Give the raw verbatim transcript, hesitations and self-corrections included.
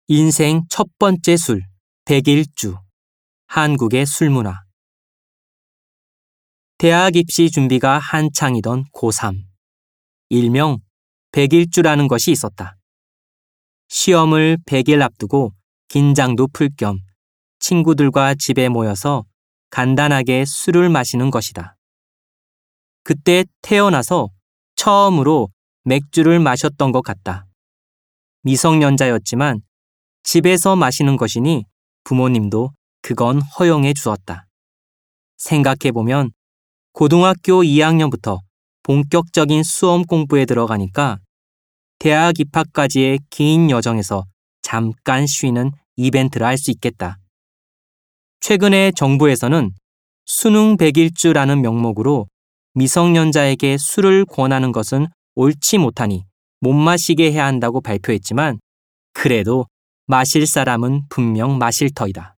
인생 첫 번째 술, 백일주. 한국의 술문화. 대학 입시 준비가 한창이던 고삼. 일명 백일주라는 것이 있었다. 시험을 백일 앞두고 긴장도 풀 겸 친구들과 집에 모여서 간단하게 술을 마시는 것이다. 그때 태어나서 처음으로 맥주를 마셨던 것 같다. 미성년자였지만 집에서 마시는 것이니 부모님도 그건 허용해 주었다. 생각해보면 고등학교 이 학년부터 본격적인 수험 공부에 들어가니까 대학 입학까지의 긴 여정에서 잠깐 쉬는 이벤트라 할 수 있겠다. 최근에 정부에서는 수능 백일주라는 명목으로 미성년자에게 술을 권하는 것은 옳지 못하니 못 마시게 해야 한다고 발표했지만 그래도 마실 사람은 분명 마실 터이다.